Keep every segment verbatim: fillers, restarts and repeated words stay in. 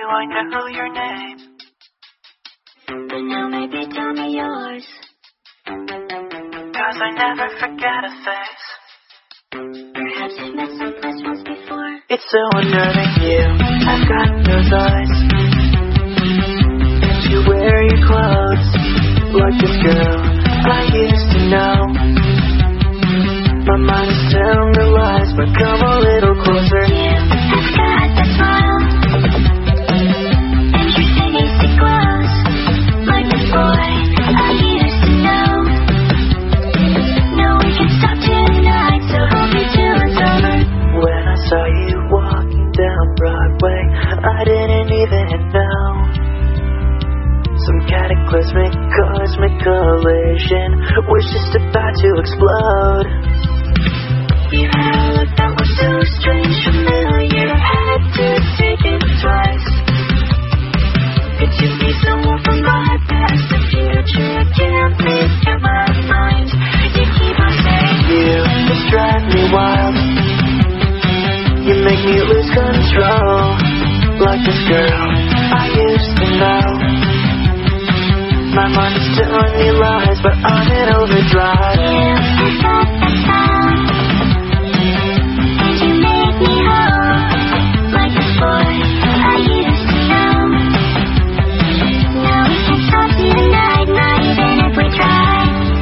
I know your name? But now maybe tell me yours. Cause I never forget a face. Perhaps you've met someplace once before. It's so unnerving you, I've got those eyes. And you wear your clothes like this girl I used to know. My mind is telling me lies, but come a little closer. You have got that smile, and your face it glows like this boy I used to know. No, we can stop tonight, so hold me till it's over. When I saw you walking down Broadway, I didn't even know. Some cataclysmic cosmic collision was just about to explode. You had a look that was so strange, familiar. Had to take it twice. Could you be someone from my past, the future? I can't make up my mind. You keep on saying You just drive me wild. You make me lose control. Like this girl I used to know. My mind is telling me lies, but I'm in overdrive. you have got that style, and you make me whole like this boy I used to know. Now we can stop tonight, not even if we try.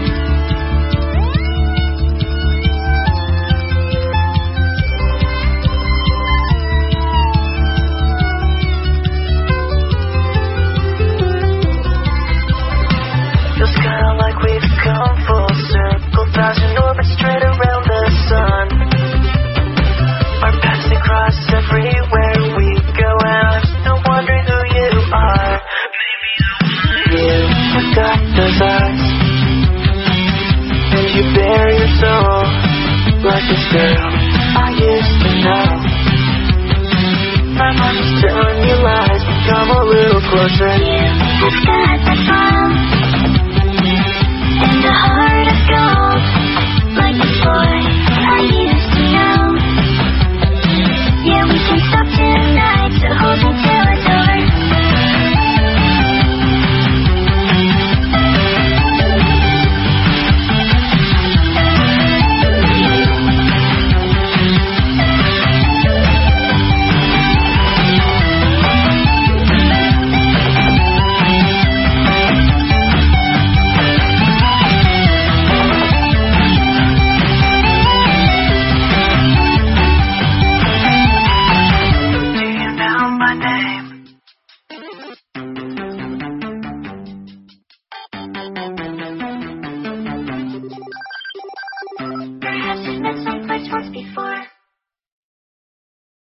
Feels kinda like we've come full circle, thousand orbits straight around the sun. Our paths cross everywhere we go, and I'm still wondering who you are. You have got those eyes, and you bare your soul like this girl I used to know. My mind is telling me lies, but come a little closer. You have got that smile, and a heart of gold like this boy I used to know. Yeah, we can stop tonight, so hold me till it's over. Do you know my name? Perhaps you've met someplace once before.